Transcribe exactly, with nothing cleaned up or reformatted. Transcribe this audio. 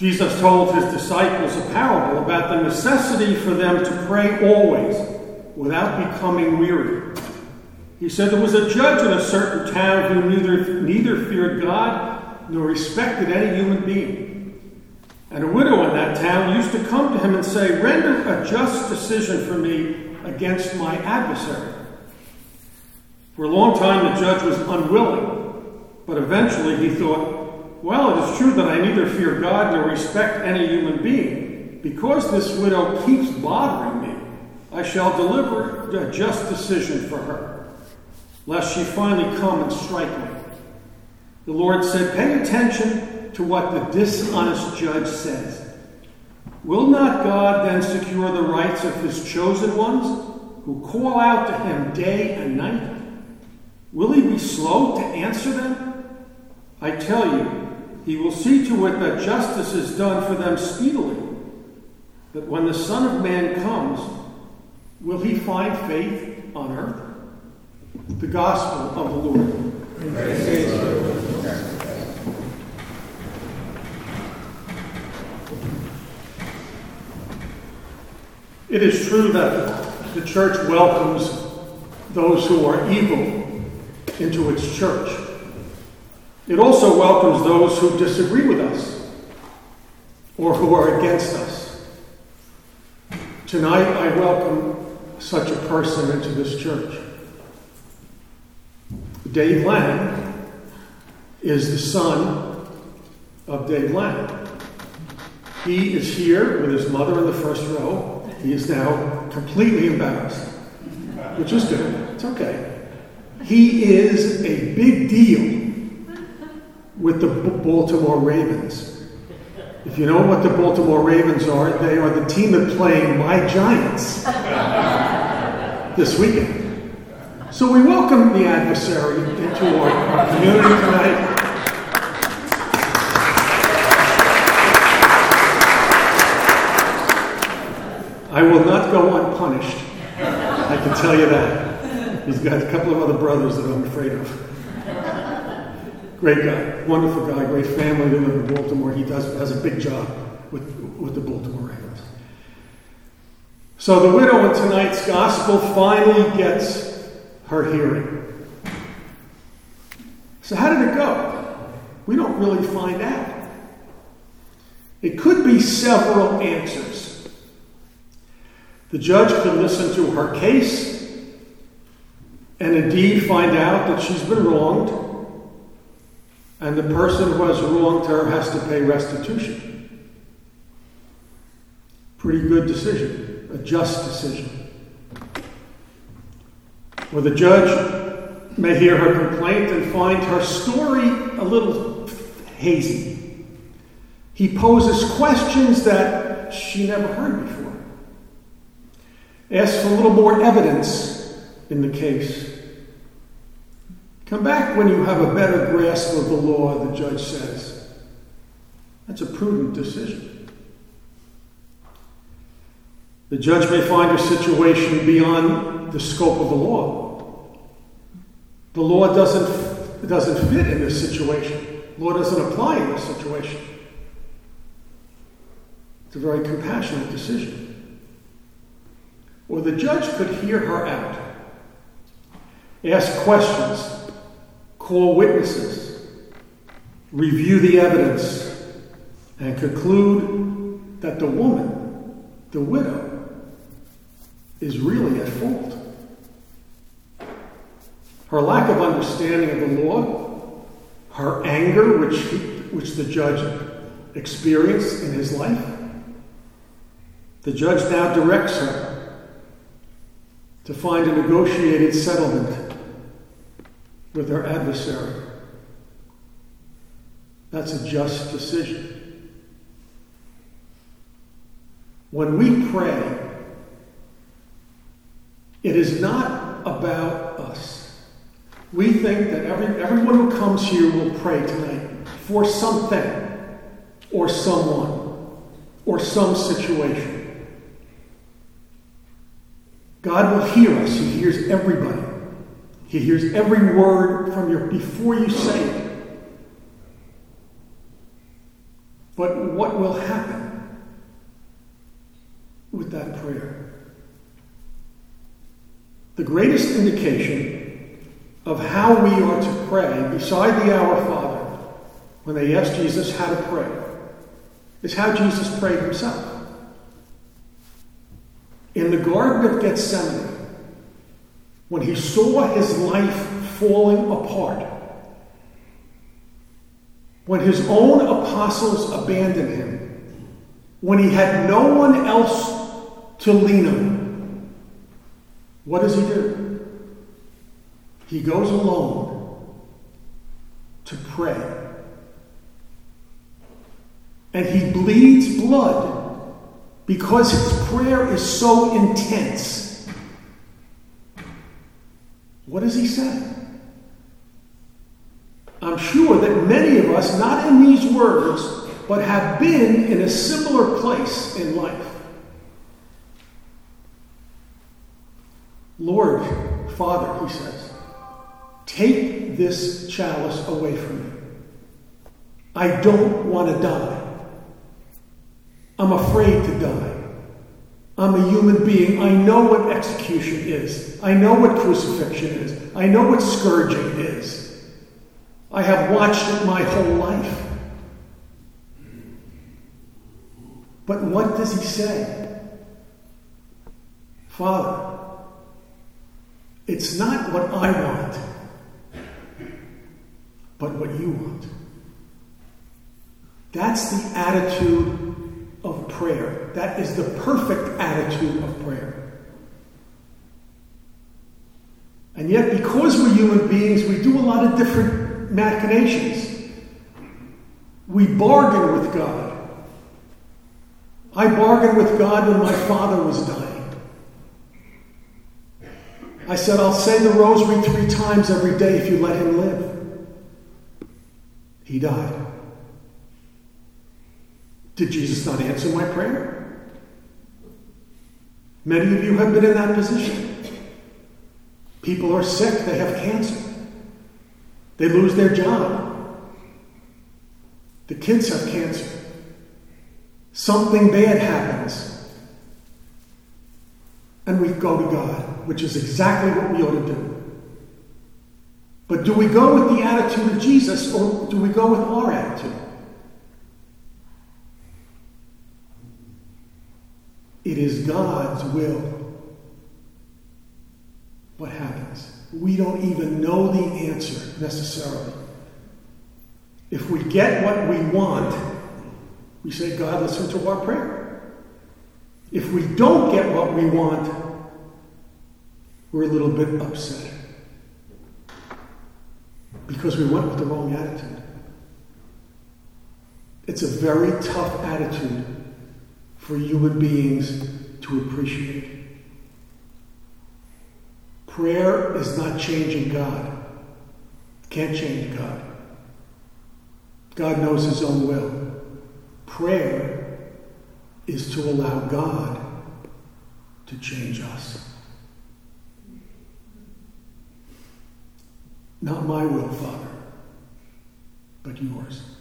Jesus told his disciples a parable about the necessity for them to pray always without becoming weary. He said there was a judge in a certain town who neither, neither feared God nor respected any human being. And a widow in that town used to come to him and say, "Render a just decision for me against my adversary." For a long time the judge was unwilling, but eventually he thought, "Well, it is true that I neither fear God nor respect any human being. Because this widow keeps bothering me, I shall deliver a just decision for her, lest she finally come and strike me." The Lord said, "Pay attention to what the dishonest judge says. Will not God then secure the rights of his chosen ones, who call out to him day and night? Will he be slow to answer them? I tell you, he will see to it that justice is done for them speedily. But when the Son of Man comes, will he find faith on earth?" The Gospel of the Lord. Praise be to the Lord. It is true that the church welcomes those who are evil into its church. It also welcomes those who disagree with us or who are against us. Tonight, I welcome such a person into this church. Dave Lang is the son of Dave Lang. He is here with his mother in the first row. He is now completely embarrassed, which is good. It's okay. He is a big deal with the Baltimore Ravens. If you know what the Baltimore Ravens are, they are the team that playing my Giants this weekend. So we welcome the adversary into our, our community tonight. I will not go unpunished. I can tell you that. He's got a couple of other brothers that I'm afraid of. Great guy, wonderful guy, great family. They live in Baltimore. He does has a big job with, with the Baltimore Ravens. So the widow in tonight's gospel finally gets her hearing. So how did it go? We don't really find out. It could be several answers. The judge could listen to her case and indeed find out that she's been wronged, and the person who has wronged her has to pay restitution. Pretty good decision, a just decision. Or the judge may hear her complaint and find her story a little hazy. He poses questions that she never heard before. Asks for a little more evidence in the case. Come back when you have a better grasp of the law, the judge says. That's a prudent decision. The judge may find her situation beyond the scope of the law. The law doesn't, doesn't fit in this situation. The law doesn't apply in this situation. It's a very compassionate decision. Or the judge could hear her out, ask questions, call witnesses, review the evidence, and conclude that the woman, the widow, is really at fault. Her lack of understanding of the law, her anger, which, he, which the judge experienced in his life, the judge now directs her to find a negotiated settlement with her adversary. That's a just decision. When we pray, it is not about us. We think that every, everyone who comes here will pray tonight for something or someone or some situation. God will hear us. He hears everybody. He hears every word from your before you say it. But But what will happen with that prayer? The greatest indication of how we are to pray, beside the Our Father, when they asked Jesus how to pray, is how Jesus prayed himself. In the Garden of Gethsemane, when he saw his life falling apart, when his own apostles abandoned him, when he had no one else to lean on, what does he do? He goes alone to pray. And he bleeds blood because his prayer is so intense. What does he say? I'm sure that many of us, not in these words, but have been in a similar place in life. Lord, Father, he says, take this chalice away from me. I don't want to die. I'm afraid to die. I'm a human being. I know what execution is. I know what crucifixion is. I know what scourging is. I have watched it my whole life. But what does he say? Father, it's not what I want, but what you want. That's the attitude of prayer. That is the perfect attitude of prayer. And yet, because we're human beings, we do a lot of different machinations. We bargain with God. I bargained with God when my father was dying. I said, I'll say the rosary three times every day if you let him live. He died. Did Jesus not answer my prayer? Many of you have been in that position. People are sick. They have cancer. They lose their job. The kids have cancer. Something bad happens. And we go to God, which is exactly what we ought to do. But do we go with the attitude of Jesus, or do we go with our attitude? It is God's will. What happens? We don't even know the answer necessarily. If we get what we want, we say, God, listen to our prayer. If we don't get what we want, we're a little bit upset because we went with the wrong attitude. It's a very tough attitude for human beings to appreciate. Prayer is not changing God. Can't change God. God knows his own will. Prayer is to allow God to change us. Not my will, Father, but yours.